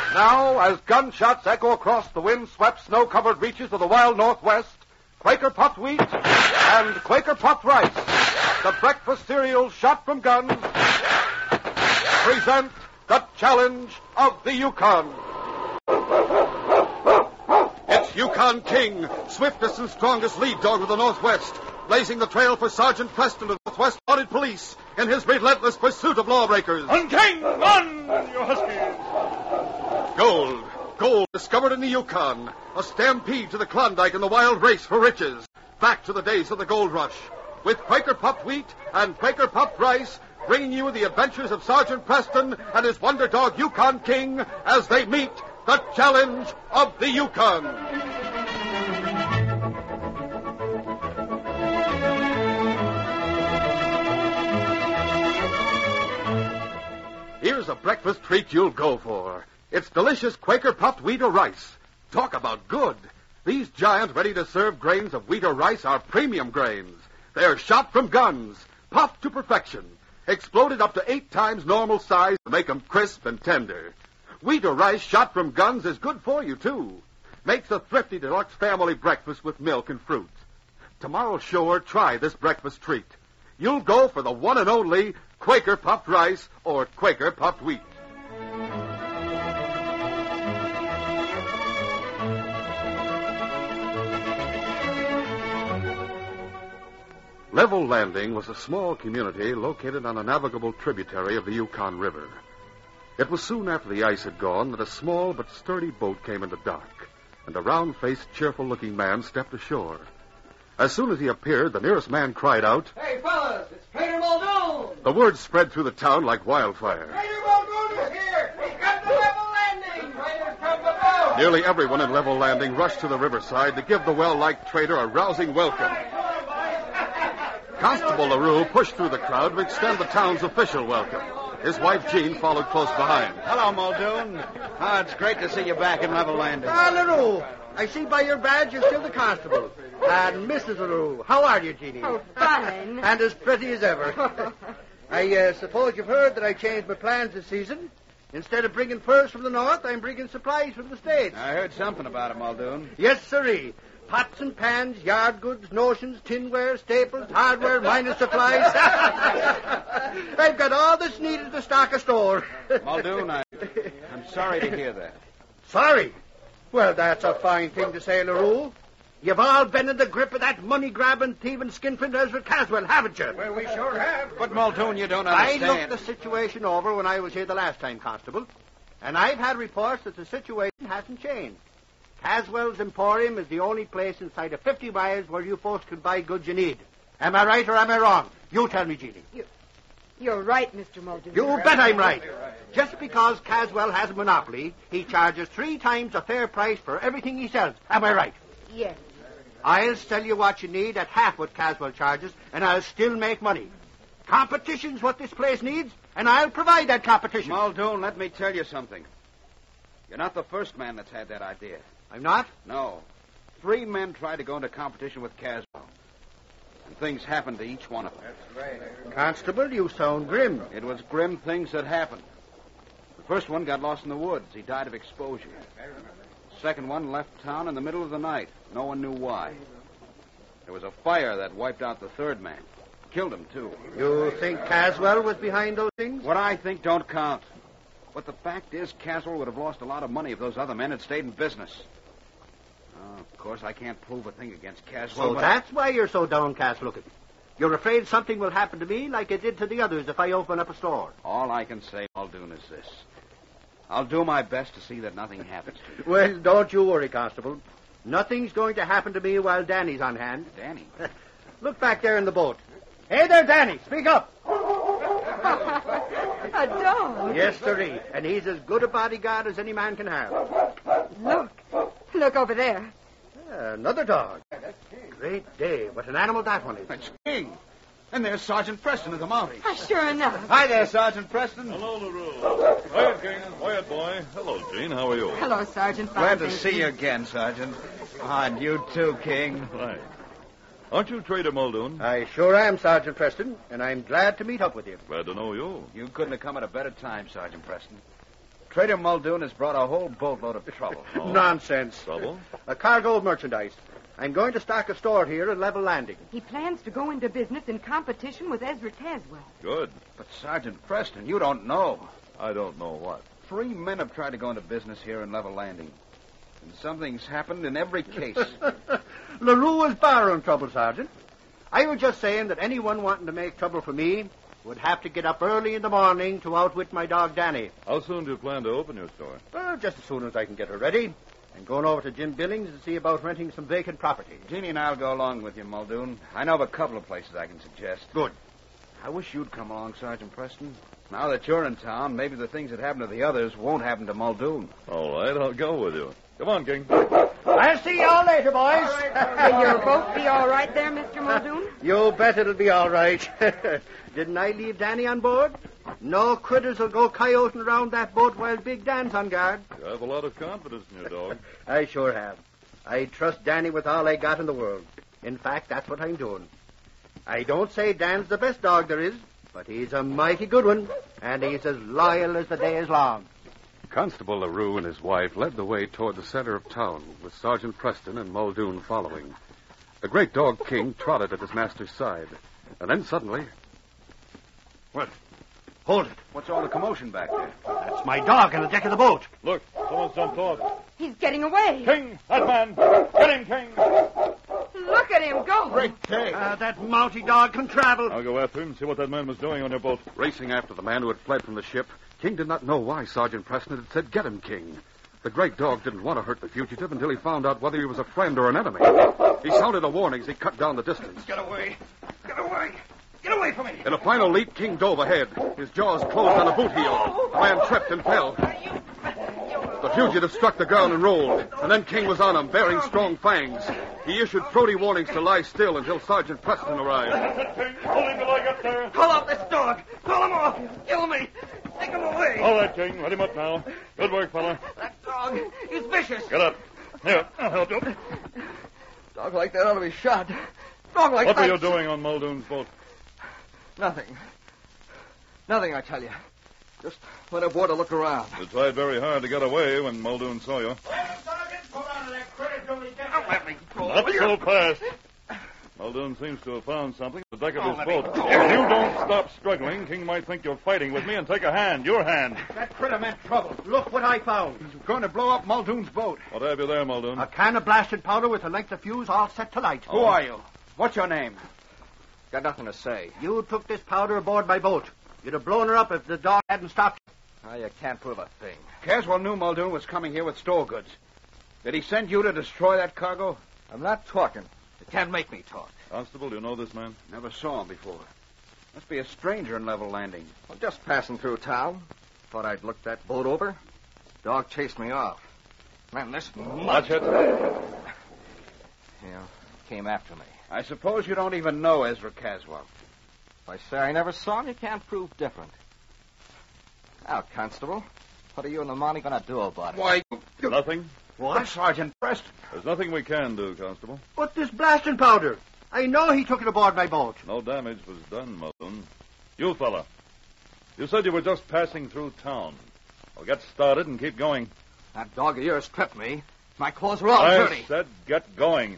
Now, as gunshots echo across the wind-swept, snow-covered reaches of the wild Northwest, Quaker puffed wheat and Quaker puffed rice, the breakfast cereal shot from guns, present the challenge of the Yukon. It's Yukon King, swiftest and strongest lead dog of the Northwest, blazing the trail for Sergeant Preston of the Northwest Mounted Police in his relentless pursuit of lawbreakers. On, King! On, you huskies! Gold discovered in the Yukon. A stampede to the Klondike in the wild race for riches. Back to the days of the gold rush. With Quaker puffed wheat and Quaker puffed rice, bringing you the adventures of Sergeant Preston and his wonder dog Yukon King as they meet the challenge of the Yukon. Here's a breakfast treat you'll go for. It's delicious Quaker puffed wheat or rice. Talk about good. These giant, ready-to-serve grains of wheat or rice are premium grains. They're shot from guns, puffed to perfection, exploded up to 8 times normal size to make them crisp and tender. Wheat or rice shot from guns is good for you, too. Makes a thrifty deluxe family breakfast with milk and fruit. Tomorrow, sure, try this breakfast treat. You'll go for the one and only Quaker puffed rice or Quaker puffed wheat. Level Landing was a small community located on a navigable tributary of the Yukon River. It was soon after the ice had gone that a small but sturdy boat came into dock, and a round-faced, cheerful-looking man stepped ashore. As soon as he appeared, the nearest man cried out, "Hey, fellas, it's Trader Muldoon!" The word spread through the town like wildfire. Trader Muldoon is here! He's come to Level Landing! Trader's come to boat! Nearly everyone in Level Landing rushed to the riverside to give the well-liked trader a rousing welcome. Constable LaRue pushed through the crowd to extend the town's official welcome. His wife, Jean, followed close behind. Hello, Muldoon. It's great to see you back in Level Landing. LaRue, I see by your badge you're still the constable. And Mrs. LaRue, how are you, Jeannie? Oh, fine. And as pretty as ever. I suppose you've heard that I changed my plans this season. Instead of bringing furs from the north, I'm bringing supplies from the States. I heard something about it, Muldoon. Yes, sirree. Pots and pans, yard goods, notions, tinware, staples, hardware, minor supplies. I've got all that's needed to stock a store. Muldoon, I'm sorry to hear that. Sorry? Well, that's a fine thing to say, LaRue. You've all been in the grip of that money-grabbing, thieving skinflint Ezra Caswell, haven't you? Well, we sure have. But, Muldoon, you don't I understand. looked the situation over when I was here the last time, Constable, and I've had reports that the situation hasn't changed. Caswell's Emporium is the only place inside of 50 miles where you folks can buy goods you need. Am I right or am I wrong? You tell me, Jeannie. You're right, Mr. Muldoon. You bet I'm right. Just because Caswell has a monopoly, he charges 3 times a fair price for everything he sells. Am I right? Yes. I'll sell you what you need at half what Caswell charges, and I'll still make money. Competition's what this place needs, and I'll provide that competition. Muldoon, let me tell you something. You're not the first man that's had that idea. I'm not? No. 3 men tried to go into competition with Caswell. And things happened to each one of them. That's right. Constable, you sound grim. It was grim things that happened. The first one got lost in the woods. He died of exposure. The second one left town in the middle of the night. No one knew why. There was a fire that wiped out the third man. Killed him, too. You think Caswell was behind those things? What I think don't count. But the fact is, Caswell would have lost a lot of money if those other men had stayed in business. Of course, I can't prove a thing against Caswell, So but that's why you're so downcast looking. You're afraid something will happen to me like it did to the others if I open up a store. all I can say, Muldoon, is this. I'll do my best to see that nothing happens to you. Well, don't you worry, Constable. Nothing's going to happen to me while Danny's on hand. Danny? Look back there in the boat. Hey there, Danny. Speak up. A dog. Yes, sirree. And he's as good a bodyguard as any man can have. Look over there. Another dog. Great day. What an animal that one is. That's King. And there's Sergeant Preston of the Mounties. Sure enough. Hi there, Sergeant Preston. Hello, LaRue. Quiet, King. Quiet, boy. Hello, Jean. How are you? Hello, Sergeant. Glad to Fine, see you again, Sergeant. And you too, King. Right. Aren't you Trader Muldoon? I sure am, Sergeant Preston, and I'm glad to meet up with you. Glad to know you. You couldn't have come at a better time, Sergeant Preston. Trader Muldoon has brought a whole boatload of trouble. Nonsense. Trouble? A cargo of merchandise. I'm going to stock a store here at Level Landing. He plans to go into business in competition with Ezra Caswell. Good. But, Sergeant Preston, you don't know. I don't know what. 3 men have tried to go into business here in Level Landing. And something's happened in every case. LaRue is borrowing trouble, Sergeant. I was just saying that anyone wanting to make trouble for me would have to get up early in the morning to outwit my dog, Danny. How soon do you plan to open your store? Well, just as soon as I can get her ready. I'm going over to Jim Billings to see about renting some vacant property. Jeannie and I'll go along with you, Muldoon. I know of a couple of places I can suggest. Good. I wish you'd come along, Sergeant Preston. Now that you're in town, maybe the things that happened to the others won't happen to Muldoon. All right, I'll go with you. Come on, King. I'll see y'all later, boys. Will your boat be all right there, Mr. Muldoon? You bet it'll be all right. Didn't I leave Danny on board? No critters will go coyoting around that boat while Big Dan's on guard. You have a lot of confidence in your dog. I sure have. I trust Danny with all I got in the world. In fact, that's what I'm doing. I don't say Dan's the best dog there is, but he's a mighty good one, and he's as loyal as the day is long. Constable LaRue and his wife led the way toward the center of town, with Sergeant Preston and Muldoon following. The great dog King trotted at his master's side. And then suddenly... What? Hold it. What's all the commotion back there? That's my dog on the deck of the boat. Look, someone's jumped off. He's getting away. King, that man. Get him, King. Look at him go. Great day. That mounty dog can travel. I'll go after him and see what that man was doing on your boat. Racing after the man who had fled from the ship, King did not know why Sergeant Preston had said, "Get him, King." The great dog didn't want to hurt the fugitive until he found out whether he was a friend or an enemy. He sounded a warning as he cut down the distance. Get away. Get away. Get away from me. In a final leap, King dove ahead. His jaws closed on a boot heel. The man tripped and fell. The fugitive struck the ground and rolled. And then King was on him, bearing strong fangs. He issued throaty warnings to lie still until Sergeant Preston arrived. King, hold him till I get there. Pull off this dog. Pull him off. Kill me. Take him away. All right, King, let him up now. Good work, fella. That dog is vicious. Get up. Here, I'll help you. Dog like that ought to be shot. Dog like What that. were you doing on Muldoon's boat? Nothing. Nothing, I tell you. Just went aboard to look around. You tried very hard to get away when Muldoon saw you. Well, Sergeant, pull out of that critter till he gets Let me go. Not so fast. Muldoon seems to have found something at the deck of his boat. If you don't stop struggling, King might think you're fighting with me and take a hand, your hand. That critter meant trouble. Look what I found. He's going to blow up Muldoon's boat. What have you there, Muldoon? A can of blasted powder with a length of fuse all set to light. Who are you? What's your name? Got nothing to say. You took this powder aboard my boat. You'd have blown her up if the dog hadn't stopped you. Now, you can't prove a thing. Caswell knew Muldoon was coming here with store goods. Did he send you to destroy that cargo? I'm not talking. You can't make me talk. Constable, do you know this man? Never saw him before. Must be a stranger in Level Landing. I'm just passing through town. Thought I'd look that boat over. Dog chased me off. Man, this Watch it. Yeah, came after me. I suppose you don't even know Ezra Caswell. If I say I never saw him, you can't prove different. Now, Constable, what are you and the Monty going to do about it? Why, Nothing? what? Sergeant Preston. There's nothing we can do, Constable. But this blasting powder. I know he took it aboard my boat. No damage was done, Muldoon. You fella, you said you were just passing through town. Well, get started and keep going. That dog of yours tripped me. My clothes are all I dirty. said get going.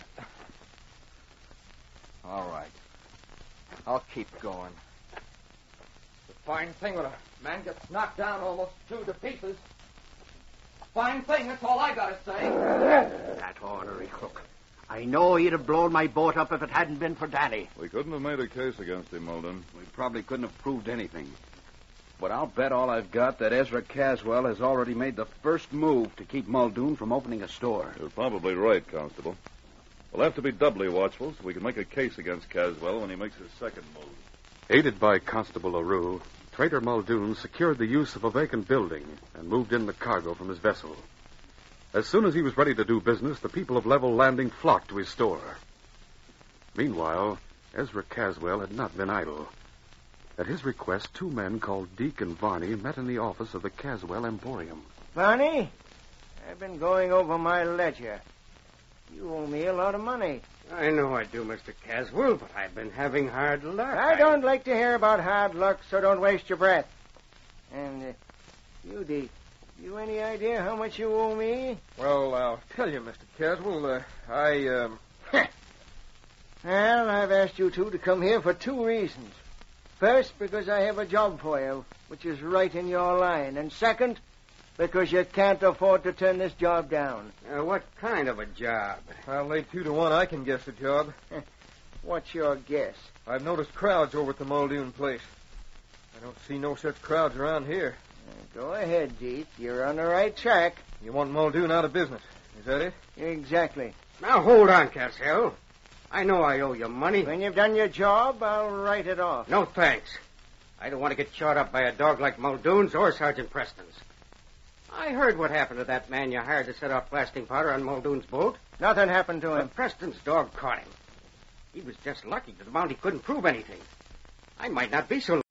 All right. I'll keep going. It's a fine thing when a man gets knocked down almost to pieces. Fine thing, that's all I got to say. That ornery crook. I know he'd have blown my boat up if it hadn't been for Danny. We couldn't have made a case against him, Muldoon. We probably couldn't have proved anything. But I'll bet all I've got that Ezra Caswell has already made the first move to keep Muldoon from opening a store. You're probably right, Constable. We'll have to be doubly watchful so we can make a case against Caswell when he makes his second move. Aided by Constable LaRue, Trader Muldoon secured the use of a vacant building and moved in the cargo from his vessel. As soon as he was ready to do business, the people of Level Landing flocked to his store. Meanwhile, Ezra Caswell had not been idle. At his request, 2 men called Deke and Varney met in the office of the Caswell Emporium. Barney, I've been going over my ledger. You owe me a lot of money. I know I do, Mr. Caswell, but I've been having hard luck. I don't like to hear about hard luck, so don't waste your breath. And you, Deke, You any idea how much you owe me? Well, I'll tell you, Mr. Caswell. Well, I've asked you two to come here for two reasons. First, because I have a job for you, which is right in your line. And second, because you can't afford to turn this job down. What kind of a job? I'll lay 2 to 1 I can guess the job. What's your guess? I've noticed crowds over at the Muldoon place. I don't see no such crowds around here. Go ahead, Deke. You're on the right track. You want Muldoon out of business. Is that it? Exactly. Now, hold on, Caswell. I know I owe you money. When you've done your job, I'll write it off. No, thanks. I don't want to get chawed up by a dog like Muldoon's or Sergeant Preston's. I heard what happened to that man you hired to set off blasting powder on Muldoon's boat. Nothing happened to him. But Preston's dog caught him. He was just lucky that the Mountie couldn't prove anything. I might not be so lucky.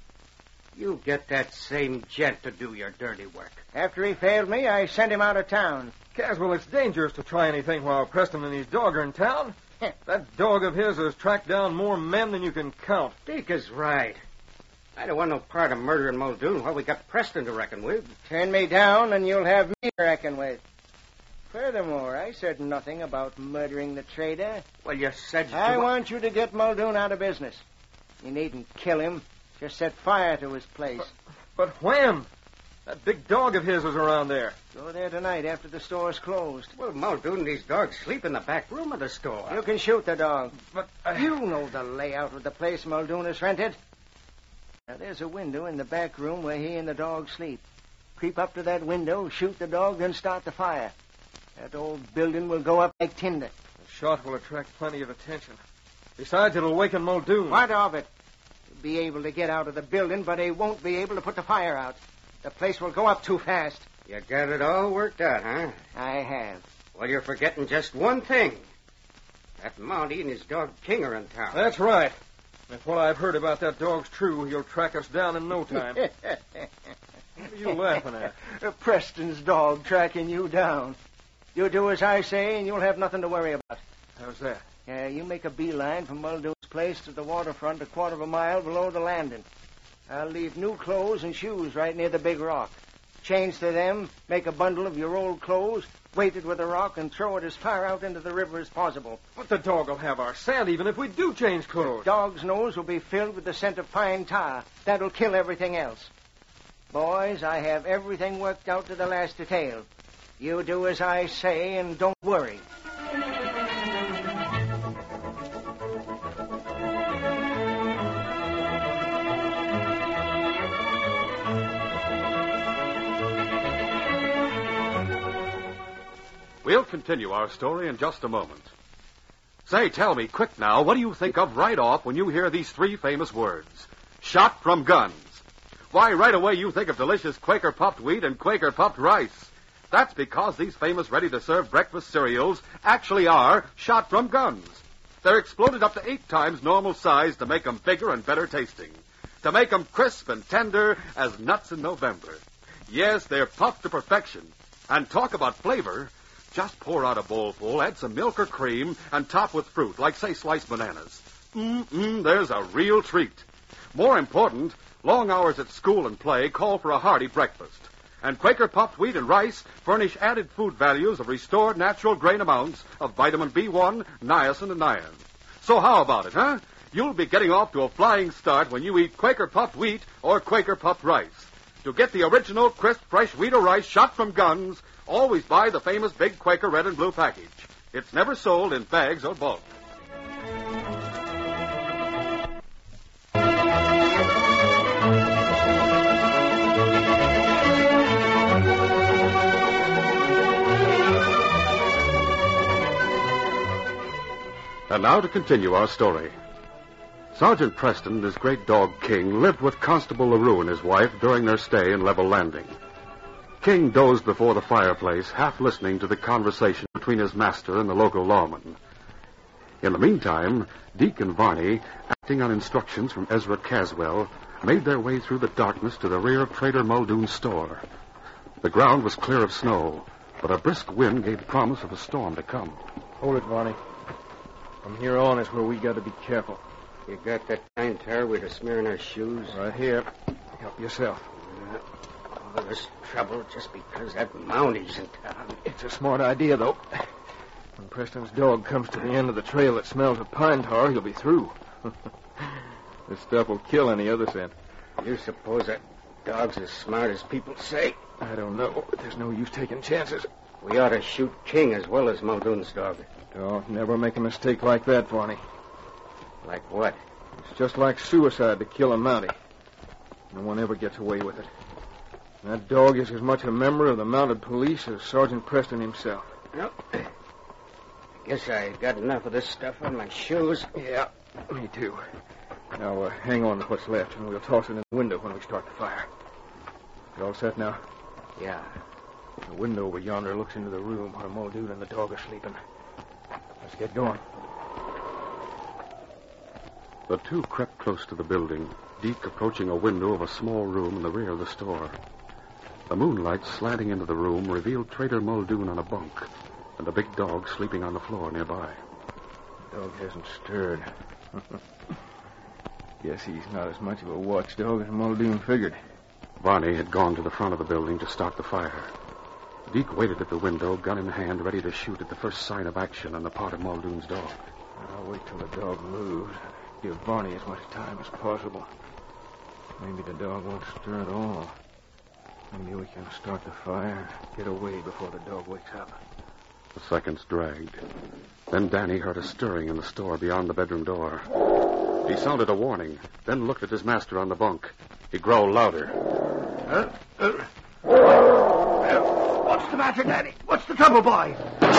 You get that same gent to do your dirty work. After he failed me, I sent him out of town. Caswell, it's dangerous to try anything while Preston and his dog are in town. That dog of his has tracked down more men than you can count. Deke is right. I don't want no part of murdering Muldoon while we got Preston to reckon with. Turn me down, and you'll have me to reckon with. Furthermore, I said nothing about murdering the trader. Well, you said you... I want you to get Muldoon out of business. You needn't kill him. Just set fire to his place. But when? That big dog of his is around there. Go there tonight after the store's closed. Well, Muldoon and his dog sleep in the back room of the store. You can shoot the dog. But You know the layout of the place Muldoon has rented. Now, there's a window in the back room where he and the dog sleep. Creep up to that window, shoot the dog, then start the fire. That old building will go up like tinder. The shot will attract plenty of attention. Besides, it'll waken Muldoon. What of it? He'll be able to get out of the building, but he won't be able to put the fire out. The place will go up too fast. You got it all worked out, huh? I have. Well, you're forgetting just one thing. That Mountie and his dog King are in town. That's right. If what I've heard about that dog's true, he'll track us down in no time. What are you laughing at? Preston's dog tracking you down. You do as I say, and you'll have nothing to worry about. How's that? You make a beeline from Muldoon's place to the waterfront 1/4 mile below the landing. I'll leave new clothes and shoes right near the big rock. Change to them, make a bundle of your old clothes, weight it with a rock, and throw it as far out into the river as possible. But the dog will have our scent even if we do change clothes. The dog's nose will be filled with the scent of pine tar. That'll kill everything else. Boys, I have everything worked out to the last detail. You do as I say and don't worry. We'll continue our story in just a moment. Say, tell me, quick now, what do you think of right off when you hear these 3 famous words? Shot from guns. Why, right away you think of delicious Quaker puffed wheat and Quaker puffed rice. That's because these famous ready-to-serve breakfast cereals actually are shot from guns. They're exploded up to 8 times normal size to make them bigger and better tasting. To make them crisp and tender as nuts in November. Yes, they're puffed to perfection. And talk about flavor... Just pour out a bowlful, add some milk or cream, and top with fruit, like, say, sliced bananas. There's a real treat. More important, long hours at school and play call for a hearty breakfast. And Quaker puffed wheat and rice furnish added food values of restored natural grain amounts of vitamin B1, niacin, and iron. So how about it, huh? You'll be getting off to a flying start when you eat Quaker puffed wheat or Quaker puffed rice. To get the original crisp, fresh wheat or rice shot from guns, always buy the famous big Quaker red and blue package. It's never sold in bags or bulk. And now to continue our story. Sergeant Preston and his great dog King lived with Constable LaRue and his wife during their stay in Level Landing. King dozed before the fireplace, half listening to the conversation between his master and the local lawman. In the meantime, Deke and Varney, acting on instructions from Ezra Caswell, made their way through the darkness to the rear of Trader Muldoon's store. The ground was clear of snow, but a brisk wind gave promise of a storm to come. Hold it, Varney. From here on is where we got to be careful. You got that pine tar we're to smear in our shoes? Right here. Help yourself. All this trouble just because that Mounty's in town. It's a smart idea, though. When Preston's dog comes to the end of the trail that smells of pine tar, he'll be through. This stuff will kill any other scent. You suppose that dog's as smart as people say? I don't know, but there's no use taking chances. We ought to shoot King as well as Muldoon's dog. Don't never make a mistake like that, Varney. Like what? It's just like suicide to kill a Mountie. No one ever gets away with it. That dog is as much a member of the mounted police as Sergeant Preston himself. Well, I guess I got enough of this stuff on my shoes. Yeah, me too. Now, hang on to what's left, and we'll toss it in the window when we start the fire. You all set now? Yeah. The window over yonder looks into the room where Muldoon and the dog are sleeping. Let's get going. The two crept close to the building, Deke approaching a window of a small room in the rear of the store. The moonlight slanting into the room revealed Trader Muldoon on a bunk and a big dog sleeping on the floor nearby. The dog hasn't stirred. Guess he's not as much of a watchdog as Muldoon figured. Varney had gone to the front of the building to start the fire. Deke waited at the window, gun in hand, ready to shoot at the first sign of action on the part of Muldoon's dog. I'll wait till the dog moves. Give Varney as much time as possible. Maybe the dog won't stir at all. Maybe we can start the fire, get away before the dog wakes up. The seconds dragged. Then Danny heard a stirring in the store beyond the bedroom door. He sounded a warning, then looked at his master on the bunk. He growled louder. What's the matter, Danny? What's the trouble, boy?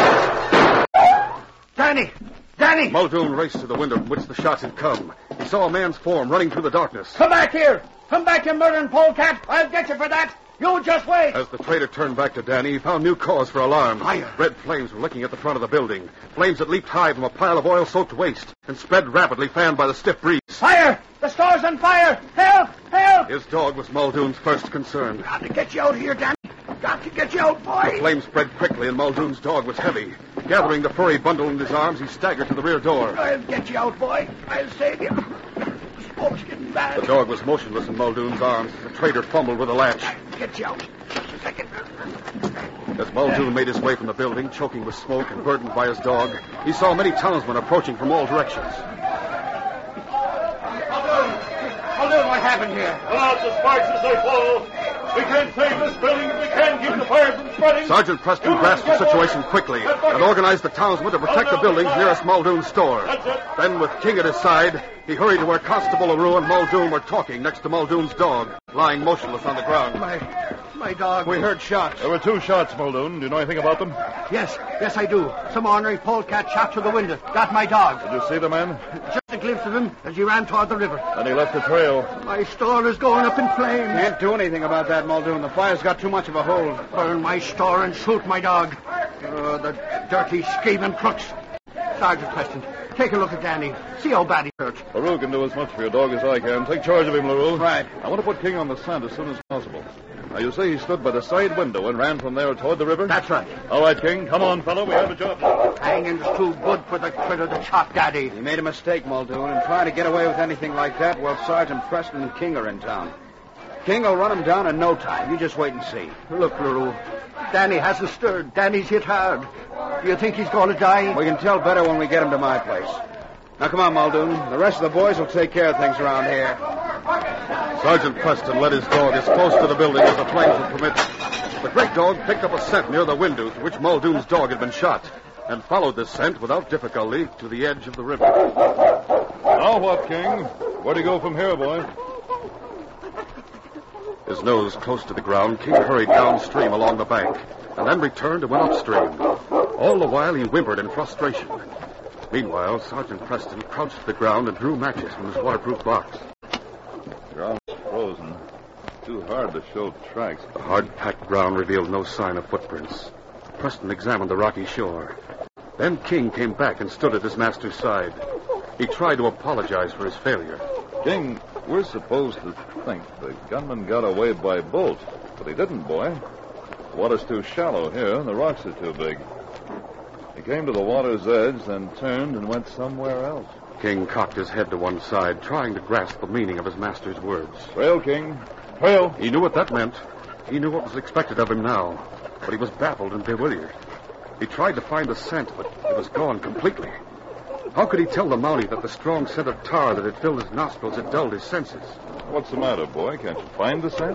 Danny! Danny! Muldoon raced to the window from which the shots had come. He saw a man's form running through the darkness. Come back here! Come back, you murdering polecat! I'll get you for that! You just wait! As the trader turned back to Danny, he found new cause for alarm. Fire! Red flames were licking at the front of the building. Flames that leaped high from a pile of oil-soaked waste and spread rapidly, fanned by the stiff breeze. Fire! The store's on fire! Help! Help! His dog was Muldoon's first concern. Got to get you out of here, Danny! Got to get you out, boy! The flames spread quickly, and Muldoon's dog was heavy. Gathering the furry bundle in his arms, he staggered to the rear door. I'll get you out, boy. I'll save you. The smoke's getting bad. The dog was motionless in Muldoon's arms. The trader fumbled with the latch. I'll get you out. Just a second. As Muldoon made his way from the building, choking with smoke and burdened by his dog, he saw many townsmen approaching from all directions. Muldoon, what happened here? Pull out the sparks as they fall. We can't save this building if we can't keep the fire from spreading. Sergeant Preston grasped the situation quickly and organized the townsmen to protect the buildings nearest Muldoon's store. Then, with King at his side, he hurried to where Constable LaRue and Muldoon were talking next to Muldoon's dog, lying motionless on the ground. My dog. We heard shots. There were 2 shots, Muldoon. Do you know anything about them? Yes, I do. Some ornery polecat shot through the window. Got my dog. Did you see the man? Just a glimpse of him as he ran toward the river. And he left a trail. My store is going up in flames. Can't do anything about that, Muldoon. The fire's got too much of a hold. Burn my store and shoot my dog. Oh, the dirty, scheming crooks. Sergeant Preston, take a look at Danny. See how bad he hurt. LaRue can do as much for your dog as I can. Take charge of him, LaRue. Right. I want to put King on the scent as soon as possible. Now, you say he stood by the side window and ran from there toward the river? That's right. All right, King. Come on, fellow. We have a job now. Hanging's too good for the critter that shot Daddy. You made a mistake, Muldoon, in trying to get away with anything like that while Sergeant Preston and King are in town. King will run him down in no time. You just wait and see. Look, LaRue. Danny hasn't stirred. Danny's hit hard. Do you think he's going to die? We can tell better when we get him to my place. Now, come on, Muldoon. The rest of the boys will take care of things around here. Sergeant Preston led his dog as close to the building as the flames would permit. The great dog picked up a scent near the window through which Muldoon's dog had been shot and followed the scent without difficulty to the edge of the river. Now what, King? Where do you go from here, boy? His nose close to the ground, King hurried downstream along the bank and then returned and went upstream. All the while he whimpered in frustration. Meanwhile, Sergeant Preston crouched to the ground and drew matches from his waterproof box. The ground's frozen. Too hard to show tracks. The hard-packed ground revealed no sign of footprints. Preston examined the rocky shore. Then King came back and stood at his master's side. He tried to apologize for his failure. King, we're supposed to think the gunman got away by boat, but he didn't, boy. The water's too shallow here, and the rocks are too big. He came to the water's edge, then turned and went somewhere else. King cocked his head to one side, trying to grasp the meaning of his master's words. Trail, King. Trail. He knew what that meant. He knew what was expected of him now, but he was baffled and bewildered. He tried to find the scent, but it was gone completely. How could he tell the Mountie that the strong scent of tar that had filled his nostrils had dulled his senses? What's the matter, boy? Can't you find the scent?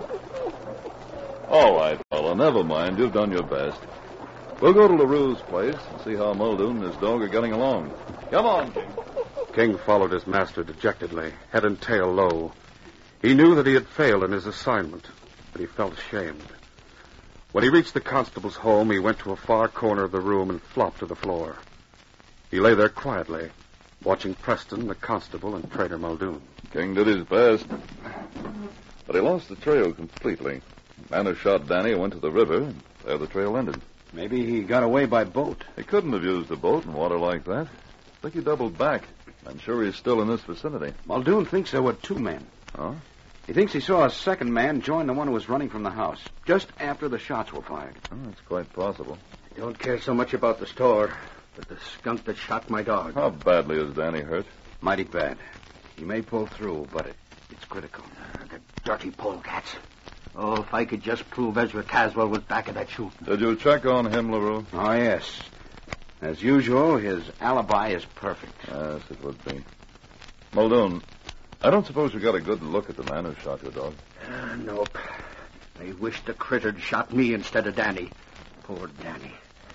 All right, fella, never mind. You've done your best. We'll go to LaRue's place and see how Muldoon and his dog are getting along. Come on, King. King followed his master dejectedly, head and tail low. He knew that he had failed in his assignment, but he felt ashamed. When he reached the constable's home, he went to a far corner of the room and flopped to the floor. He lay there quietly, watching Preston, the constable, and Trader Muldoon. King did his best, but he lost the trail completely. The man who shot Danny went to the river, and there the trail ended. Maybe he got away by boat. He couldn't have used a boat in water like that. I think he doubled back. I'm sure he's still in this vicinity. Muldoon thinks there were two men. Huh? He thinks he saw a second man join the one who was running from the house, just after the shots were fired. Oh, that's quite possible. I don't care so much about the store, but the skunk that shot my dog. How badly is Danny hurt? Mighty bad. He may pull through, but it's critical. The dirty polecats. Oh, if I could just prove Ezra Caswell was back at that shooting. Did you check on him, LaRue? Oh, yes. As usual, his alibi is perfect. Yes, it would be. Muldoon, I don't suppose you got a good look at the man who shot your dog? Nope. I wish the critter'd shot me instead of Danny. Poor Danny.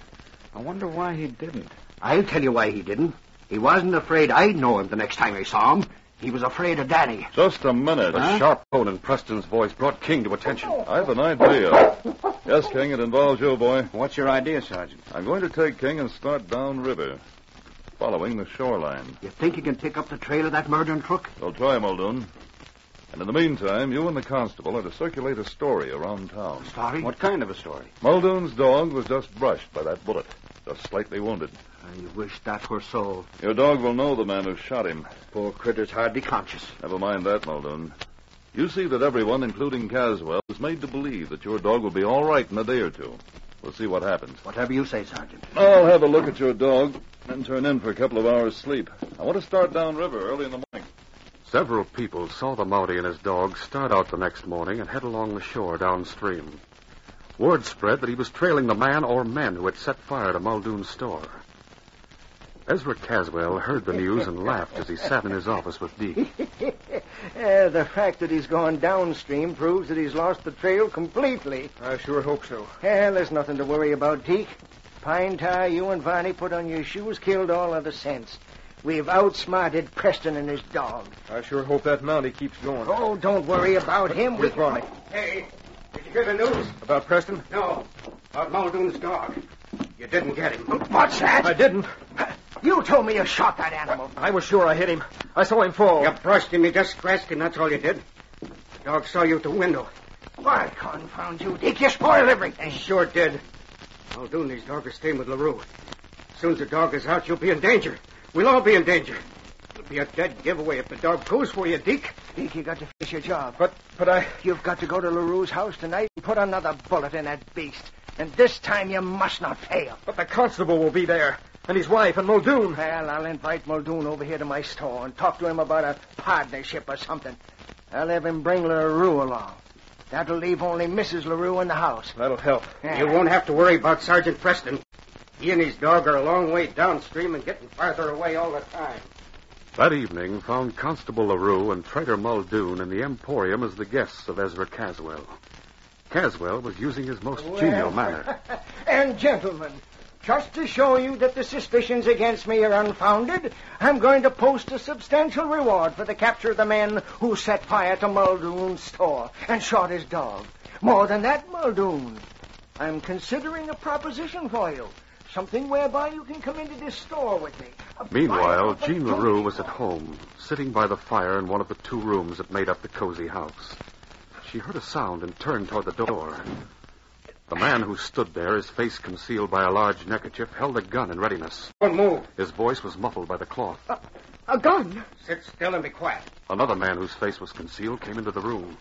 I wonder why he didn't. I'll tell you why he didn't. He wasn't afraid I'd know him the next time I saw him. He was afraid of Danny. Just a minute. A sharp tone in Preston's voice brought King to attention. I have an idea. Yes, King, it involves you, boy. What's your idea, Sergeant? I'm going to take King and start downriver, following the shoreline. You think you can pick up the trail of that murdering crook? We'll try, Muldoon. And in the meantime, you and the constable are to circulate a story around town. Story? What kind of a story? Muldoon's dog was just brushed by that bullet, just slightly wounded. I wish that were so. Your dog will know the man who shot him. Poor critter's hardly conscious. Never mind that, Muldoon. You see that everyone, including Caswell, is made to believe that your dog will be all right in a day or two. We'll see what happens. Whatever you say, Sergeant. I'll have a look at your dog, then turn in for a couple of hours' sleep. I want to start downriver early in the morning. Several people saw the Mountie and his dog start out the next morning and head along the shore downstream. Word spread that he was trailing the man or men who had set fire to Muldoon's store. Ezra Caswell heard the news and laughed as he sat in his office with Deke. The fact that he's gone downstream proves that he's lost the trail completely. I sure hope so. There's nothing to worry about, Deke. Pine Tar, you and Varney put on your shoes, killed all other sense. We've outsmarted Preston and his dog. I sure hope that Mountie keeps going. Oh, don't worry about him. Where's Varney? Hey, did you hear the news? About Preston? No, about Muldoon's dog. You didn't get him. What's that? I didn't. You told me you shot that animal. I was sure I hit him. I saw him fall. You brushed him, you just scratched him, that's all you did. The dog saw you at the window. Why, confound you, Dick, you spoiled everything. Sure did. Muldoon and his dog are staying with LaRue. As soon as the dog is out, you'll be in danger. We'll all be in danger. It'll be a dead giveaway if the dog goes for you, Deke. Dick, you got to finish your job. But I... You've got to go to LaRue's house tonight and put another bullet in that beast. And this time you must not fail. But the constable will be there. And his wife and Muldoon. Well, I'll invite Muldoon over here to my store and talk to him about a partnership or something. I'll have him bring LaRue along. That'll leave only Mrs. LaRue in the house. That'll help. You won't have to worry about Sergeant Preston. He and his dog are a long way downstream and getting farther away all the time. That evening found Constable LaRue and Trader Muldoon in the Emporium as the guests of Ezra Caswell. Caswell was using his most genial manner. And gentlemen, just to show you that the suspicions against me are unfounded, I'm going to post a substantial reward for the capture of the men who set fire to Muldoon's store and shot his dog. More than that, Muldoon, I'm considering a proposition for you. Something whereby you can come into this store with me. Meanwhile, Jean LaRue was at home, sitting by the fire in one of the two rooms that made up the cozy house. She heard a sound and turned toward the door. The man who stood there, his face concealed by a large neckerchief, held a gun in readiness. Don't move. His voice was muffled by the cloth. A gun? Sit still and be quiet. Another man whose face was concealed came into the room.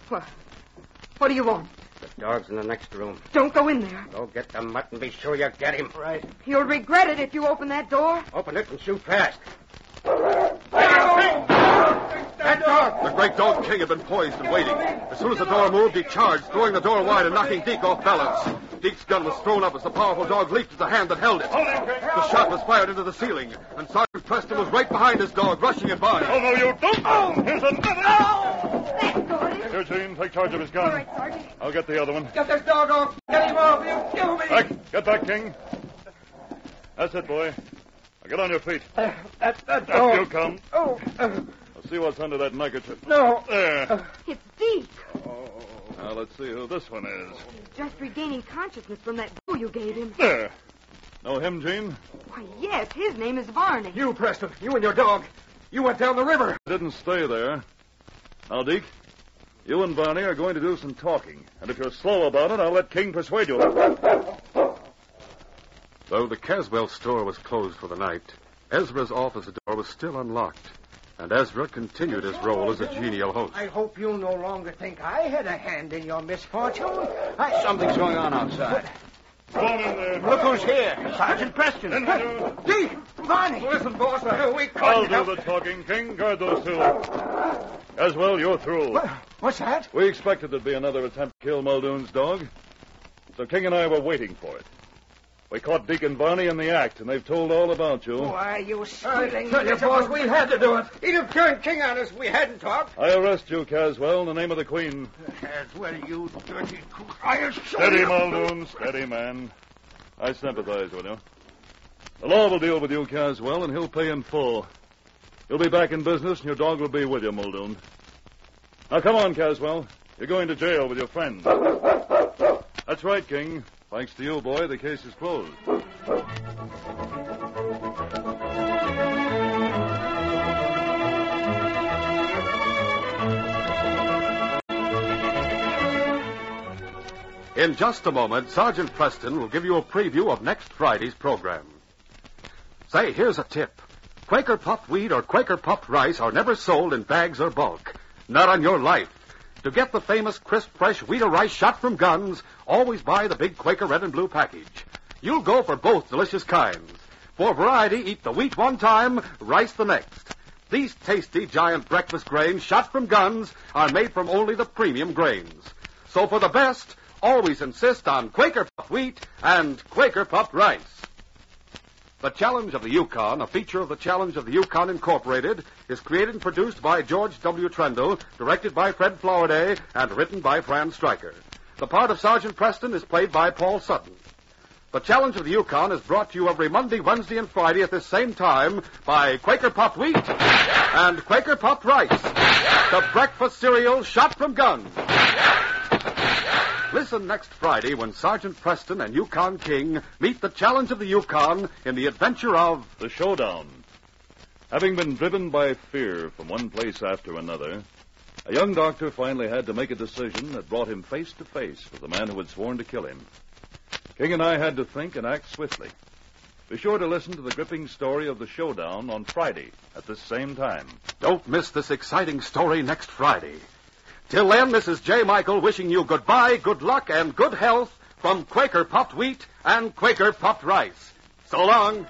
What do you want? The dog's in the next room. Don't go in there. Go get the mutt and be sure you get him. Right. You'll regret it if you open that door. Open it and shoot fast. That dog! The great dog King had been poised and waiting. As soon as the door moved, he charged, throwing the door wide and knocking Deke off balance. Deke's gun was thrown up as the powerful dog leaped at the hand that held it. The shot was fired into the ceiling, and Sergeant Preston was right behind his dog, rushing it by. Oh, no, you don't! Oh! Here's another! Thanks, Gordon. Here, Jean, take charge of his gun. All right, Sergeant. I'll get the other one. Get this dog off. Get him off. You kill me. Back. Get back, King. That's it, boy. Now get on your feet. That Up dog. you come. Oh, I'll see what's under that neckerchief. no. There. It's Deke. Now, let's see who this one is. Just regaining consciousness from that blow you gave him. There. Know him, Jean? Why, yes, his name is Varney. You, Preston. You and your dog. You went down the river. Didn't stay there. Now, Deke, you and Barney are going to do some talking. And if you're slow about it, I'll let King persuade you. Though the Caswell store was closed for the night, Ezra's office door was still unlocked, and Ezra continued his role as a genial host. I hope you no longer think I had a hand in your misfortune. Something's going on outside. Go on in there. Look who's here. Sergeant Preston. Deke! Varney! Listen, boss. We I'll couldn't do the talking, King. Guard those two. Caswell, you're through. What's that? We expected there'd be another attempt to kill Muldoon's dog. So King and I were waiting for it. We caught Deacon Varney in the act, and they've told all about you. Why, you stealing... tell you, boss, we had to do it. He'd have turned King on us if we hadn't talked. I arrest you, Caswell, in the name of the Queen. Caswell, you dirty coot. I'll show Steady, you. Muldoon. Steady, man. I sympathize with you. The law will deal with you, Caswell, and he'll pay in full. You'll be back in business, and your dog will be with you, Muldoon. Now, come on, Caswell. You're going to jail with your friends. That's right, King. Thanks to you, boy, the case is closed. In just a moment, Sergeant Preston will give you a preview of next Friday's program. Say, here's a tip. Quaker puffed wheat or Quaker puffed rice are never sold in bags or bulk. Not on your life. To get the famous crisp, fresh wheat or rice shot from guns, always buy the big Quaker red and blue package. You'll go for both delicious kinds. For variety, eat the wheat one time, rice the next. These tasty giant breakfast grains shot from guns are made from only the premium grains. So for the best, always insist on Quaker puffed wheat and Quaker puffed rice. The Challenge of the Yukon, a feature of the Challenge of the Yukon Incorporated, is created and produced by George W. Trendle, directed by Fred Flowerday, and written by Fran Stryker. The part of Sergeant Preston is played by Paul Sutton. The Challenge of the Yukon is brought to you every Monday, Wednesday, and Friday at this same time by Quaker Puffed Wheat and Quaker Puffed Rice, the breakfast cereal shot from guns. Listen next Friday when Sergeant Preston and Yukon King meet the Challenge of the Yukon in the adventure of The Showdown. Having been driven by fear from one place after another, a young doctor finally had to make a decision that brought him face to face with the man who had sworn to kill him. King and I had to think and act swiftly. Be sure to listen to the gripping story of The Showdown on Friday at this same time. Don't miss this exciting story next Friday. Till then, this is J. Michael wishing you goodbye, good luck, and good health from Quaker Puffed Wheat and Quaker Puffed Rice. So long.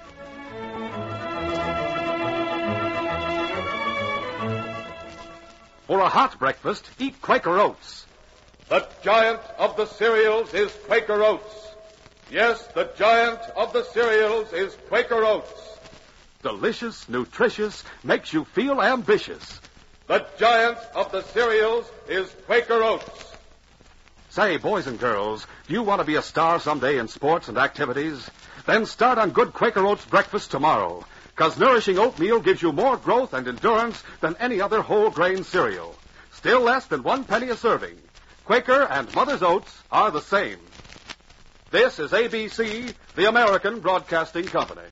For a hot breakfast, eat Quaker Oats. The giant of the cereals is Quaker Oats. Yes, the giant of the cereals is Quaker Oats. Delicious, nutritious, makes you feel ambitious. The giant of the cereals is Quaker Oats. Say, boys and girls, do you want to be a star someday in sports and activities? Then start on good Quaker Oats breakfast tomorrow, because nourishing oatmeal gives you more growth and endurance than any other whole grain cereal. Still less than 1 penny a serving. Quaker and Mother's Oats are the same. This is ABC, the American Broadcasting Company.